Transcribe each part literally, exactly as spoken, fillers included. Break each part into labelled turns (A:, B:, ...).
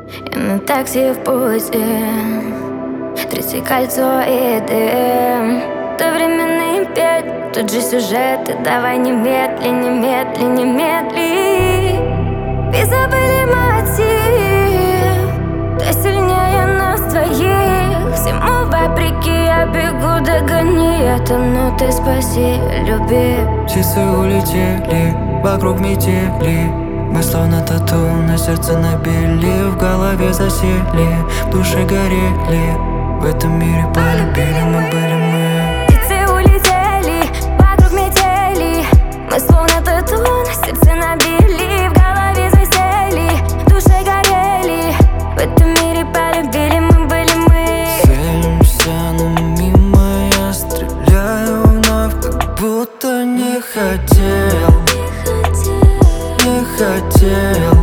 A: И на такси в пути, третье кольцо и дым. То временный петь, тут же сюжеты. Давай немедли, немедли, немедли. И забыли мотив, ты сильнее нас двоих. Всему вопреки я бегу, догони это. Но ты спаси, люби.
B: Часы улетели, вокруг метели. Мы словно тату на сердце набили. В голове засели, в душе горели. В этом мире полюбили мы, были мы.
A: Птицы улетели, вокруг метели. Мы словно тату на сердце набили. В голове засели, в душе горели. В этом мире полюбили мы, были мы.
B: Целимся, но мимо я стреляю вновь, как будто не хотел. Не хотел.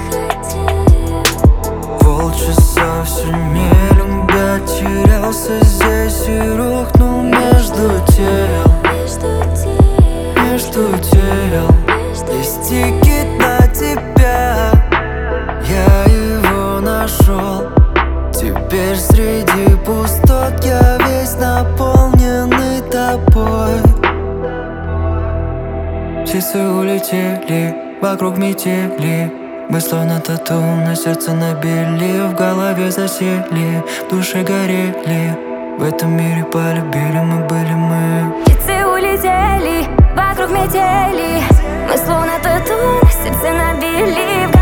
B: Полчаса все не любя, терялся здесь и рухнул между тел. Между тел. Есть тикет на тебя, я его нашел. Теперь среди пустот я весь наполненный тобой. Часы улетели, вокруг метели. Мы словно тату на сердце набили. В голове засели, в душе горели. В этом мире полюбили мы, были мы.
A: Птицы улетели, вокруг метели. Мы словно тату на сердце набили.